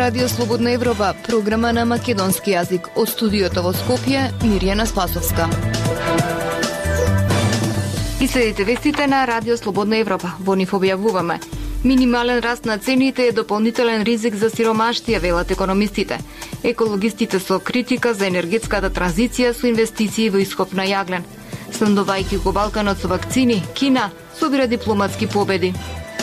Радио Слободна Европа, програма на македонски јазик. Од студиото во Скопје, Мирјана Спасовска. И следите вестите на Радио Слободна Европа. Во нив објавуваме: минимален раст на цените е дополнителен ризик за сиромаштија, велат економистите. Екологистите со критика за енергетската транзиција со инвестиции во ископ на јаглен. Снабдувајќи го Балканот со вакцини, Кина собира дипломатски победи.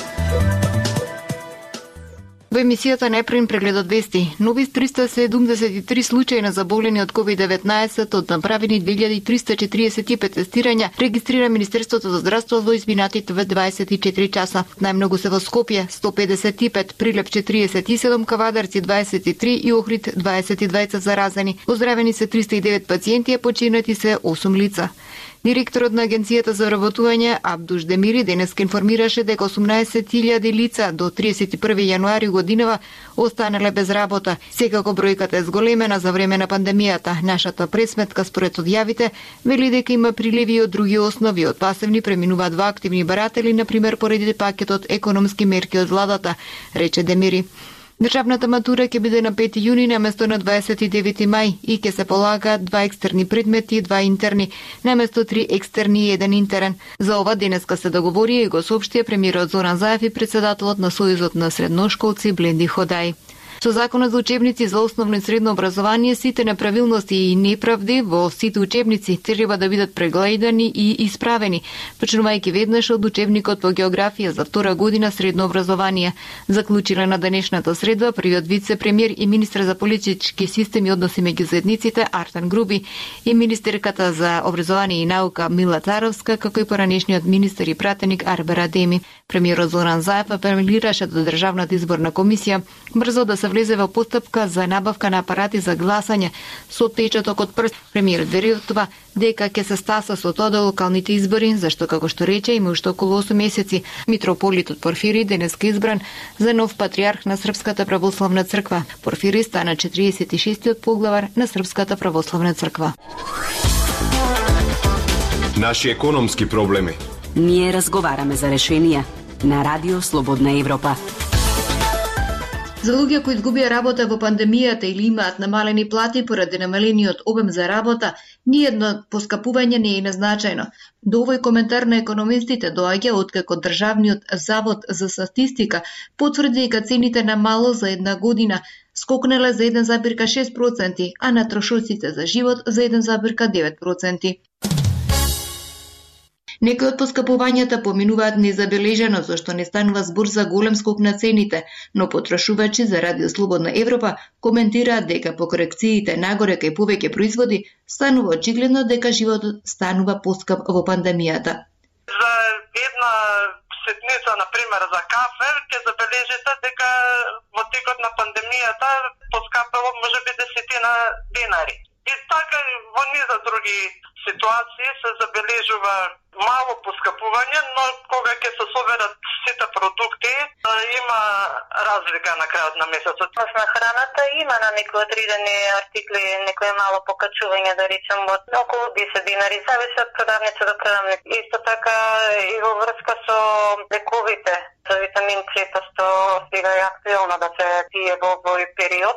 Во емисијата Неприн прегледот вести. Нови 373 случаи на заболени од COVID-19 од направени 2345 тестирања регистрира Министерството за здравство во изминатите 24 часа. Најмногу се во Скопје 155, Прилепче 37, Кавадарци 23 и Охрид 22 заразени. Оздравени се 309 пациенти, а починати се 8 лица. Директорот на Агенцијата за вработување Абдуш Демири денеска информираше дека 18.000 лица до 31 јануари годинава останале без работа. Секако бројката е зголемена за време на пандемијата. Нашата пресметка според одјавите вели дека има приливи од други основи. Од пасивни преминуваат во активни баратели, например поради пакетот економски мерки од владата, рече Демири. Државната матура ќе биде на 5 јуни наместо на 29 мај и ќе се полагаат 2 екстерни предмети и 2 интерни, наместо 3 екстерни и 1 интерен. За ова денеска се договори и го соопштија премиерот Зоран Заев и председателот на Сојузот на средношколци Бленди Ходај. Со законот за учебници за основно и средно образование, сите неправилности и неправди во сите учебници треба да бидат прегледани и исправени, почнувајќи веднаш од учебникот по географија за втора година средно образование. Заклучила на денешната среда првиот вице-премиер и министр за политички системи и односи меѓу заедниците Артан Груби и министерката за образование и наука Мила Царовска, како и поранешниот министер и пратеник Арбер Адеми. Премиерот Зоран Заев апелираше до Државната изборна комисија брзо да се влезе во постапка за набавка на апарати за гласање со отпечаток од прст. Премиерот вери од това дека ќе се стаса со тоа до локалните избори, зашто, како што рече, има уште околу 8 месеци. Митрополитот Порфири денеска избран за нов патриарх на Српската православна црква. Порфири стана 46-тиот поглавар на Српската православна црква. Наши економски проблеми. Ние разговараме за решенија на Радио Слободна Европа. За луѓе кои изгубија работа во пандемијата или имаат намалени плати поради намалениот обем за работа, ниедно поскапување не е назначено. До овој коментар на економистите доаѓа откако Државниот завод за статистика потврди дека цените на мало за една година скокнале за 1,6%, а на трошоците за живот за 1,9%. Некои од поскапувањата поминуваат незабележано, зашто не станува збор за голем скок на цените, но потрошувачи за Радио Слободна Европа коментираат дека по корекциите нагоре кај повеќе производи станува очигледно дека животот станува поскап во пандемијата. За една сетница, например, за кафе, ќе забележите дека во текот на пандемијата поскапало можеби 10 денари. И така во низа други ситуации се забележува мало поскапување, но кога ќе се соберат сите продукти, има разлика на крајот на месецот. На храната има на некои одредени артикли, некое мало покачување, да речем, од околу 10 динари, зависи од продавница до продавница. Исто така и во врска со лековите, за витамин С, што сега е актуелно да се пие во овој период.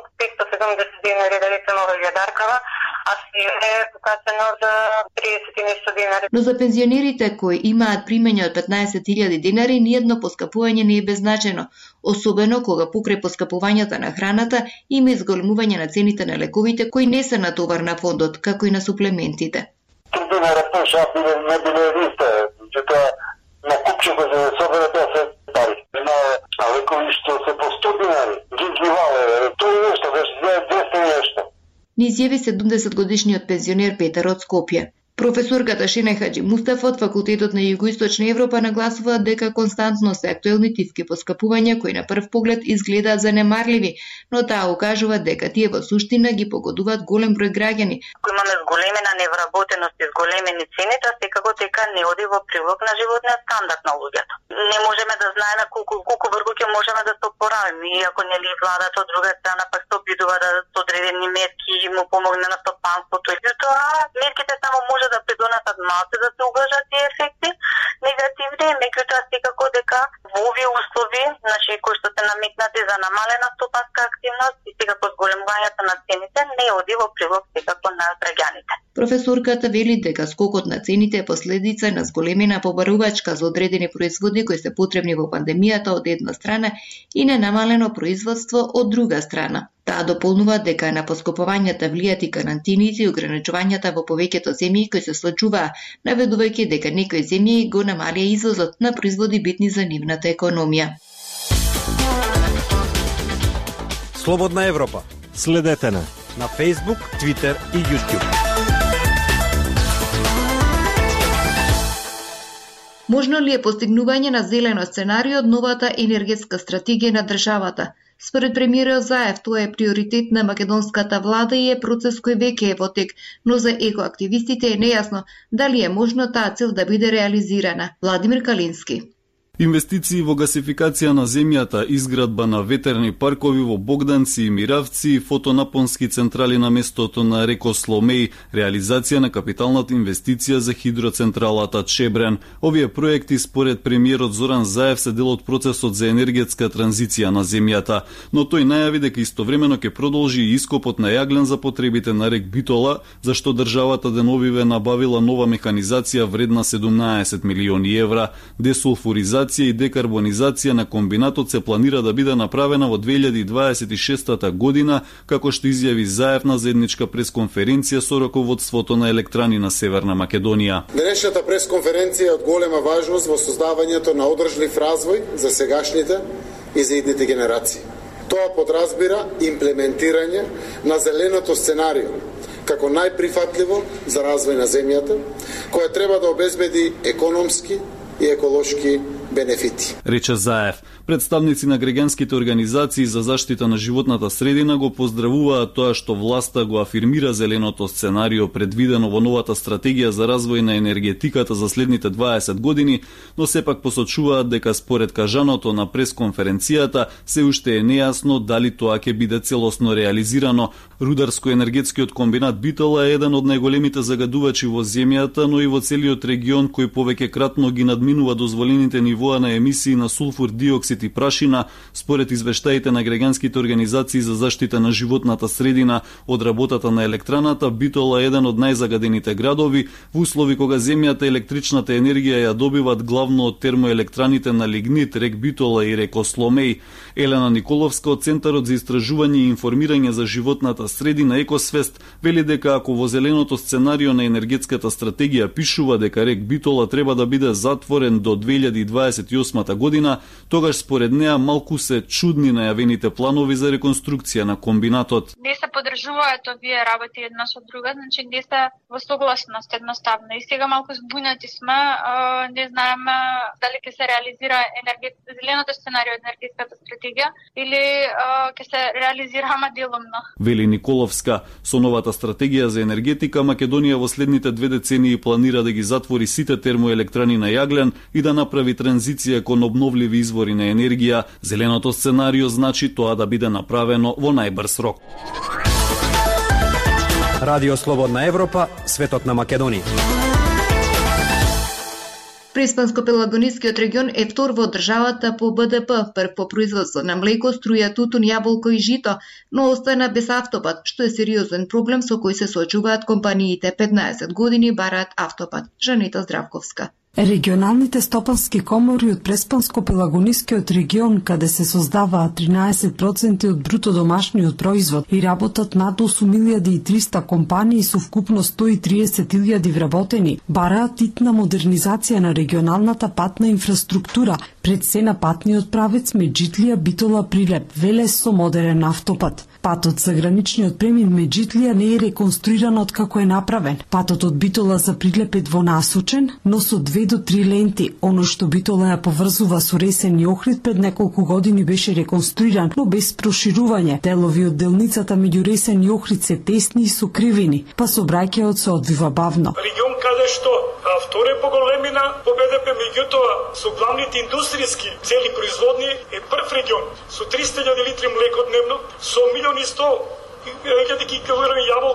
570 динари, да речем, ова јадаркава, а сега е покачено за 30 и нешто динари. Но за пензионерите кои имаат примање од 15.000 денари, ниедно поскапување не е беззначено, особено кога покрај поскапувањата на храната има изголемување на цените на лековите кои не се на товар на фондот, како и на суплементите. 3 динара поша не биле висте, дека на купчето за да собере 10 пари. Има лекови што се по 100 динари, ги вале, тоа е нешто, беше 200 нешто. Ни изјави 70-годишниот пензионер Петар од Скопје. Професорката Шене Хаджи Мустафа од Факултетот на Југоисточна Европа нагласува дека константно се актуелни тивки поскапувања кои на прв поглед изгледаат занемарливи, но таа укажува дека тие во суштина ги погодуваат голем број граѓани. Ако имаме зголемена невработеност и зголемени цени, тоа секако дека не оди во прилог на животниот стандард на луѓето. Не можеме да знаеме колку вргу ќе можеме да се опоравиме, иако нели владата од друга страна пак се обидува да со одредени мерки му помогне на стопанството. И тоа мерките само може да придонесат малце да се убржат тие ефекти негативни, подобрени, меѓутоа секако дека во овие услови, значи кои што се намекнати за намалена стопанска активност и секако зголемувањето на цените, не оди во прилог секако на граѓаните. Професорката вели дека скокот на цените е последица на зголемена побарувачка за одредени производи кои се потребни во пандемијата од една страна и на намалено производство од друга страна. Таа дополнува дека на поскопувањата влијат и карантините и ограничувањата во повеќето земји кои се случуваа, наведувајќи дека некои земји го намалија извозот на производи битни за нивната економија. Слободна Европа. Следете на Facebook, Twitter и YouTube. Можно ли е постигнување на зелено сценарио од новата енергетска стратегија на државата? Според премиерот Заев, тоа е приоритет на македонската влада и е процес кој веќе е во тек, но за екоактивистите е нејасно дали е можно таа цел да биде реализирана. Владимир Калински. Инвестиции во гасификација на земјата, изградба на ветерни паркови во Богданци и Миравци, фотонапонски централи на местото на реко Сломеј, реализација на капиталната инвестиција за хидроцентралата Чебрен. Овие проекти според премиерот Зоран Заев се дел од процесот за енергетска транзиција на земјата, но тој најави дека истовремено ќе продолжи и ископот на јаглен за потребите на рек Битола, зашто државата деновиве набавила нова механизација вредна 17 милиони евра. Десулфуризација и декарбонизација на комбинатот се планира да биде направена во 2026 година, како што изјави Заев на заедничка пресконференција со раководството на електрани на Северна Македонија. Денешната пресконференција е од голема важност во создавањето на одржлив развој за сегашните и за идните генерации. Тоа подразбира имплементирање на зеленото сценарио како најприфатливо за развој на земјата, која треба да обезбеди економски и еколошки бенефити. Рече Заев. Представници на граѓанските организации за заштита на животната средина го поздравуваат тоа што власта го афирмира зеленото сценарио предвидено во новата стратегија за развој на енергетиката за следните 20 години, но сепак посочуваат дека според кажаното на пресконференцијата се уште е нејасно дали тоа ќе биде целосно реализирано. Рударско-енергетскиот комбинат Битола е еден од најголемите загадувачи во земјата, но и во целиот регион кој повеќе кратно ги надминува дозволените нивоа на емисии на сулфур диоксид и прашина, според извештаите на граѓанските организации за заштита на животната средина. Од работата на електраната, Битола е еден од најзагадените градови, во услови кога земјата електричната енергија ја добиват главно од термоелектраните на лигнит, рек Битола и реко Сломеј. Елена Николовска од Центарот за истражување и информирање за животната средина Екосвест вели дека ако во зеленото сценарио на енергетската стратегија пишува дека рек Битола треба да биде затворен до 2028 година, тогаш според неа малку се чудни најавените планови за реконструкција на комбинатот. Не се подржуваат овие работи една со друга, значи не се во согласност едноставно. И сега малку збунати сме, не знаеме дали ќе се реализира зеленото сценарио од енергетската стратегија или ќе се реализира ама делумно. Вели Николовска, со новата стратегија за енергетика Македонија во следните 2 децении планира да ги затвори сите термоелектрани на јаглен и да направи транзиција кон обновливи извори на енергија. Зеленото сценарио значи тоа да биде направено во најбрз рок. Радио Слободна Европа, светот на Македонија. Преспанско-пелагонискиот регион е втор во државата по БДП, прв по производство на млеко, струја, тутун, јаболко и жито, но остана без автопат, што е сериозен проблем со кој се соочуваат компаниите. 15 години бараат автопат. Жанета Здравковска. Регионалните стопански комори од Преспанско-пелагонискиот регион, каде се создаваат 13% од бруто домашниот производ и работат над 8300 компании со вкупно 130.000 вработени, бараат итна модернизација на регионалната патна инфраструктура, пред се на патниот правец Меджитлија Битола Прилеп, Велес со модерен автопат. Патот за граничниот премин Меджитлија не е реконструиран од како е направен. Патот од Битола за Прилеп е двонасочен, но со 2 до 3 ленти. Оно што Битола ја поврзува со Ресен и Охрид пред неколку години беше реконструиран, но без проширување. Делови од делницата меѓу Ресен и Охрид се тесни и со кривини, па сообраќајот се одвива бавно. Регион каде што втори по големина по БДП, меѓутоа со главните индустријски цели производни е прв регион со 300.000 литри млеко дневно, со 1.100.000 килограми јаболка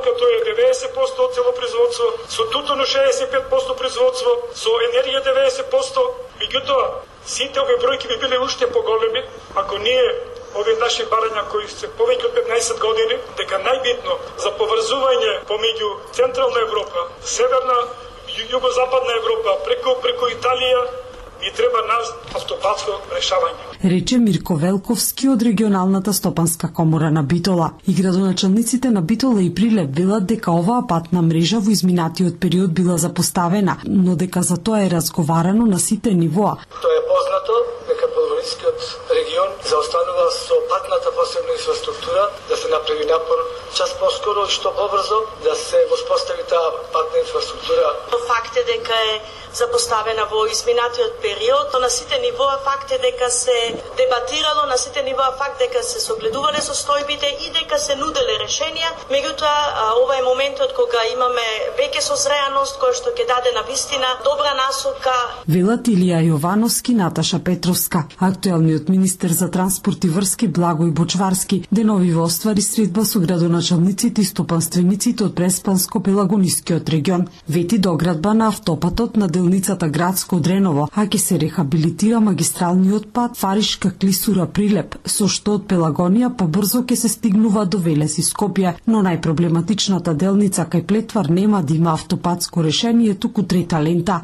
Млека тоа е 90% од цело производство, со тутуно 65% производство, со енергија 90%, меѓутоа сите овие бројки би биле уште поголеми ако ние овие наши барања кои се повеќе од 15 години, дека најбитно за поврзување помеѓу Централна Европа, Северна, Југозападна Европа, преку Италија, ни треба нас автопатско решавање. Рече Мирко Велковски од регионалната стопанска комора на Битола. И градоначалниците на Битола и Прилеп велат дека оваа патна мрежа во изминатиот период била запоставена, но дека за тоа е разговарано на сите нивоа. Тоа е познато дека Подгорскиот регион заостанува со патната посебна инфраструктура, да се направи напор час поскоро и што побрзо да се воспостави таа патна инфраструктура. Факт е дека е запоставена во изминатиот период, на сите нивоа факт е дека се дебатирало, на сите нивоа факт дека се согледувале состојбите и дека се нуделе решенија. Меѓутоа, ова е моментот кога имаме веќе созреаност која што ќе даде на вистина добра насока. Велат Илија Јовановски, Наташа Петровска. Актуелниот министер за транспорт и врски Благој Бочварски деновиво оствари средба со градоначалниците и стопанствениците од Преспанско-Пелагонискиот регион. Вети доградба на автопатот на делницата Градско Дреново, а ќе се рехабилитира магистралниот пат Фаришка Клисура Прилеп, со што од Пелагонија побрзо ќе се стигнува до Велес и Скопје, но најпроблематичната делница кај Плетвар нема да има автопатско решение, туку трета лента.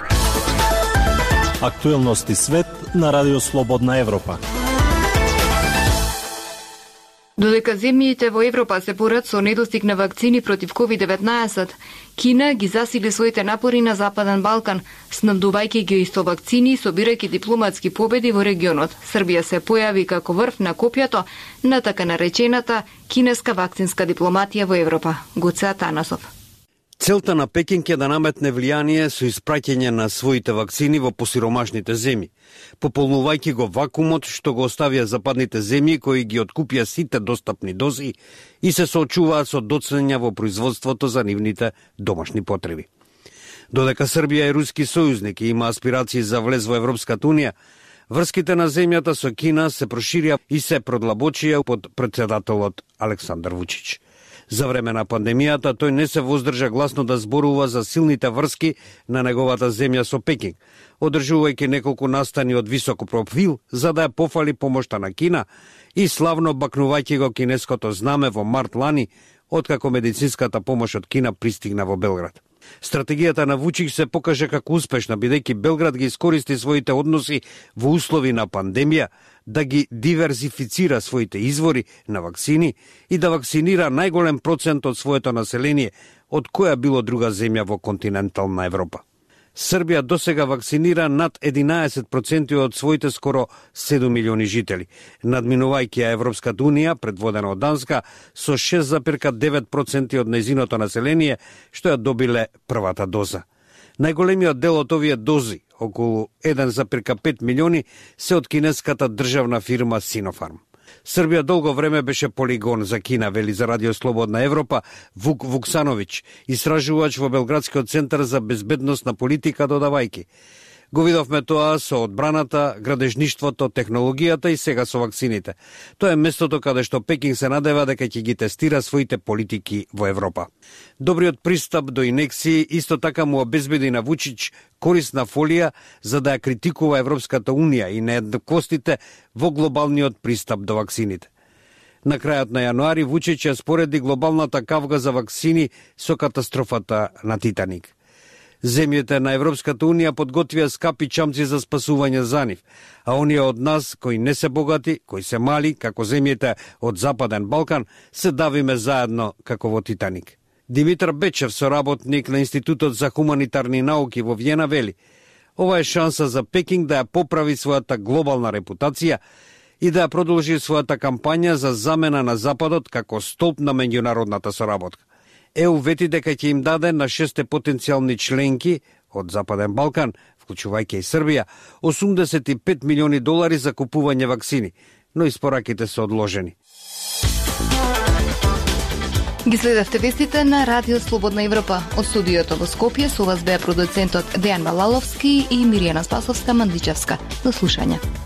Актуелности свет на Радио Слободна Европа. Додека земјите во Европа се порат со недостиг на вакцини против COVID-19, Кина ги засили своите напори на Западен Балкан, снабдувајќи ги со вакцини и собирајќи дипломатски победи во регионот. Србија се појави како врв на копјето на така наречената кинеска вакцинска дипломатија во Европа. Гоце Атанасов. Целта на Пекинг е да наметне влијание со испраќање на своите вакцини во посиромашните земји, пополнувајќи го вакуумот што го оставија западните земји кои ги откупија сите достапни дози и се соочуваат со доцнења во производството за нивните домашни потреби. Додека Србија е руски сојузник и има аспирации за влез во Европската унија, врските на земјата со Кина се проширија и се продлабочија под претседателот Александар Вучич. За време на пандемијата тој не се воздржа гласно да зборува за силните врски на неговата земја со Пекинг, одржувајќи неколку настани од високо профил за да ја пофали помошта на Кина и славно бакнувајќи го кинеското знаме во март лани, откако медицинската помош од Кина пристигна во Белград. Стратегијата на Вучич се покаже како успешна, бидејќи Белград ги искористи своите односи во услови на пандемија да ги диверзифицира своите извори на вакцини и да вакцинира најголем процент од своето население од која било друга земја во континентална Европа. Србија досега вакцинира над 11% од своите скоро 7 милиони жители, надминувајќи ја Европската унија, предводена од Данска, со 6,9% од нејзиното население, што ја добиле првата доза. Најголемиот дел од овие дози, околу 1,5 милиони, се од кинеската државна фирма Синофарм. Србија долго време беше полигон за Кина, вели за Радио Слободна Европа Вук Вуксановиќ, истражувач во Белградскиот центар за безбедносна политика, додавајќи: го видовме тоа со одбраната, градежништвото, технологијата и сега со вакцините. Тоа е местото каде што Пекинг се надева дека ќе ги тестира своите политики во Европа. Добриот пристап до инекции исто така му обезбеди на Вучич корисна фолија за да ја критикува Европската унија и нееднаквостите во глобалниот пристап до вакцините. На крајот на јануари Вучич ја спореди глобалната кавга за вакцини со катастрофата на Титаник. Земјите на Европската унија подготвија скапи чамци за спасување за нив, а оние од нас кои не се богати, кои се мали, како земјите од Западен Балкан, се давиме заедно како во Титаник. Димитар Бечев, соработник на Институтот за хуманитарни науки во Виена, вели: ова е шанса за Пекинг да ја поправи својата глобална репутација и да ја продолжи својата кампања за замена на Западот како столб на меѓународната соработка. ЕУ вети дека ќе им даде на 6 потенцијални членки од Западен Балкан, вклучувајќи и Србија, $85 милиони за купување вакцини, но испораките се одложени. Ги следевте вестите на Радио Слободна Европа. Од студиото во Скопје со вас беа продуцентот Дејан Балаловски и Миријана Спасовска-Мандичевска. До слушање.